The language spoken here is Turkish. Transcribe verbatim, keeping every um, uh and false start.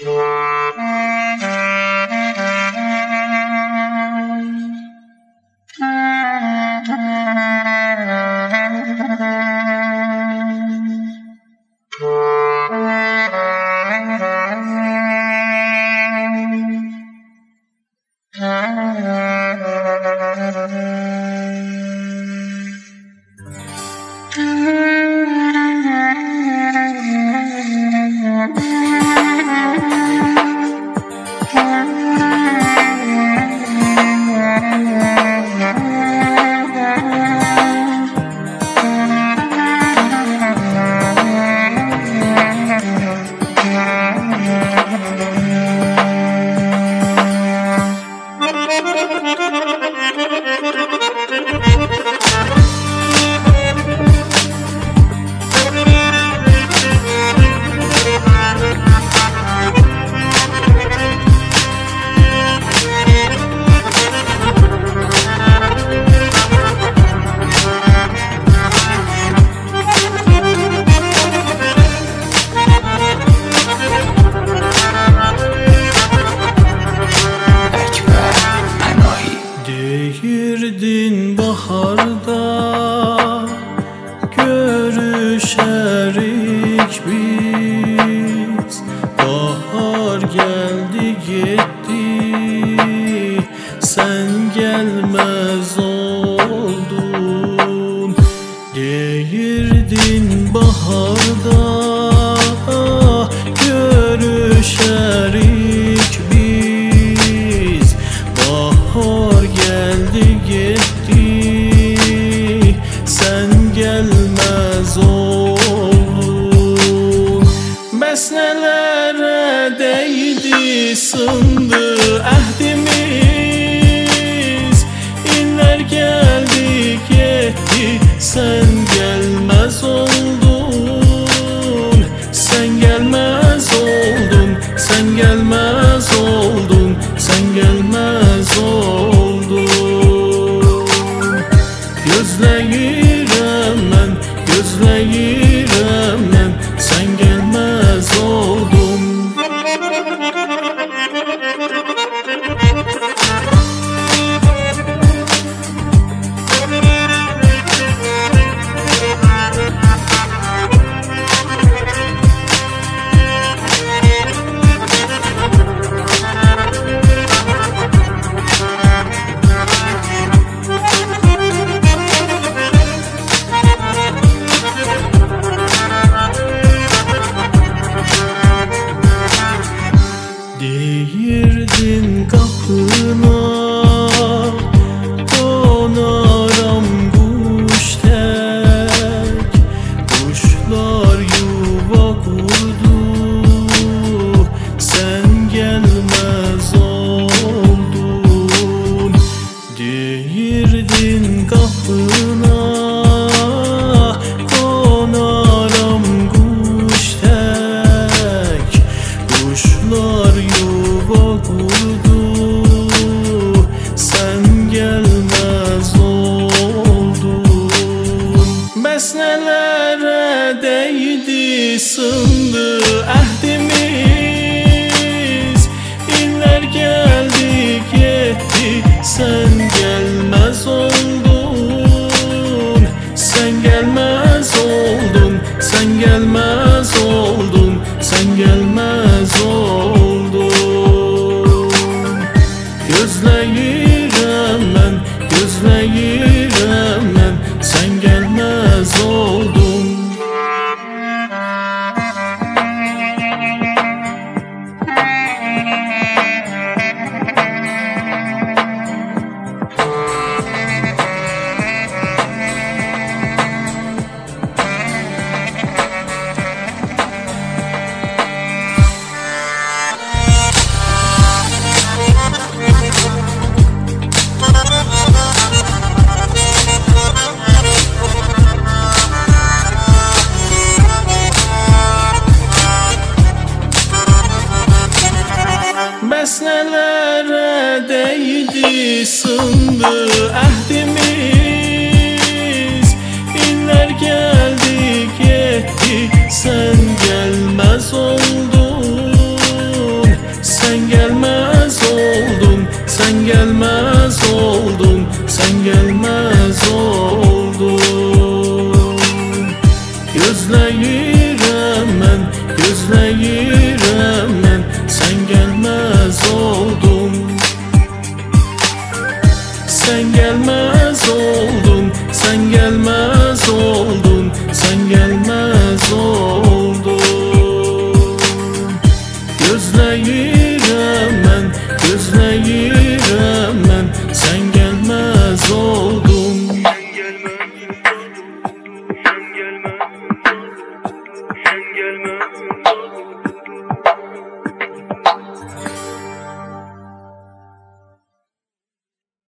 Girdin baharda görüşerik biz. Bahar geldi gitti, sen gelmez oldun. Girdin baharda görüşerik biz. Bahar geldi gitti, sen gelmez oldun. Besnelere değdi sındı ahdimiz. İnler geldi gitti, sen gelmez oldun. Sen gelmez oldun, sen gelmez oldun, sen gelmez oldun. Gözleyirem ben, gözleyirem ben, sen gelmez oldun. Değirdin kapına, konaram kuş tek. Kuşlar yuva kurdu, sen gelmez oldun. Değirdin kapına, konaram kuş tek. Kuşlar yuva kurdu, sen gelmez oldun. Besnelere değdi sındı ahdimiz. İnler geldi gitti, sen gelmez oldun. Sen gelmez oldun, sen gelmez oldun, sen gelmez oldun. Gözleyirem ben, gözleyirem ben, sen gelmez oldun. Besnelere değdi sındı ahdimiz. İnler geldi gitti, sen gelmez oldun. gözləyirəm